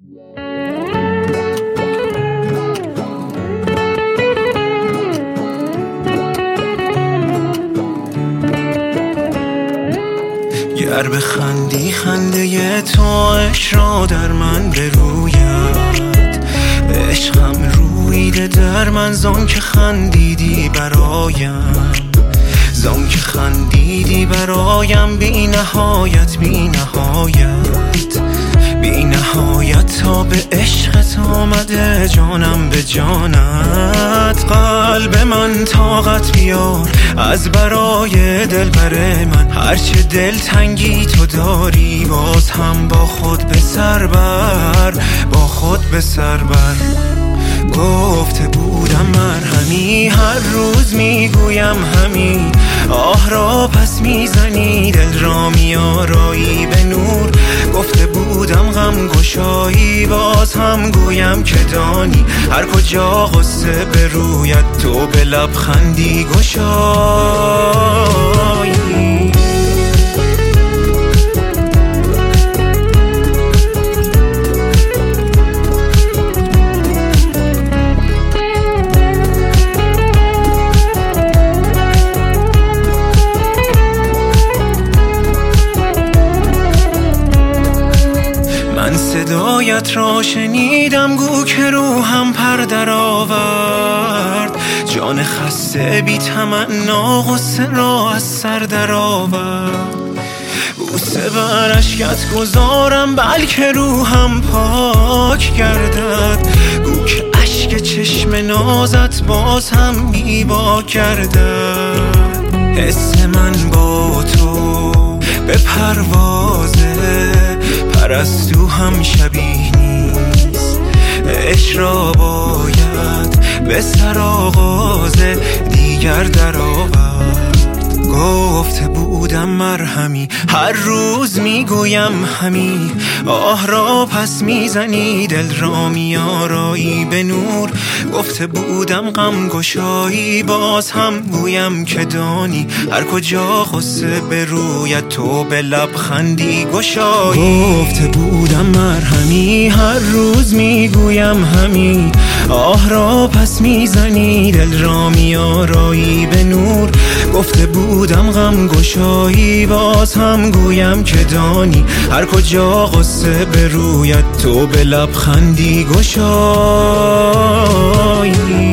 گر بخندی خنده تو عشق را در من بروید، عشقم رویده در من زان که خندیدی برایم، زان که خندیدی برایم بی نهایت بی نهایت بی نهایت تا به عشقت آمده جانم به جانت. قلب من طاقت بیار از برای دلبر من، هرچه دل تنگی تو داری باز هم با خود به سر بر، با خود به سر بر. گفته بودم مرهمی هر روز میگویم همین، آه را پس میزنی دل را میارایی به نور. گفته بودم غم گشایی باز هم گویم که دانی، هر کجا غصه به رویت تو به لبخندی گشایی. من صدایت را شنیدم گو که روحم پر در آورد، جان خسته بی تمنا غصه را از سر در آورد. بوسه بر اشکت گذارم بلکه روحم پاک گردد، گو که اشک چشم نازت باز هم بی باک گردد. حس من با تو به پروازه پرستو هم شبیه نیست، عشق را باید به سر آغاز دیگر در آورد. گفته بودم مرهمی هر روز میگویم همی، آه را پس میزنی دل را میارایی به نور. گفته بودم غم گشایی باز هم گویم که دانی، هر کجا غصه به رویت تو به لبخندی گشایی. گفته بودم مرهمی هر روز میگویم همی، آه را پس میزنی دل را میارایی به نور. گفته بودم غم گشایی باز هم گویم که دانی، هر کجا غصه به رویت تو به لبخندی گشایی.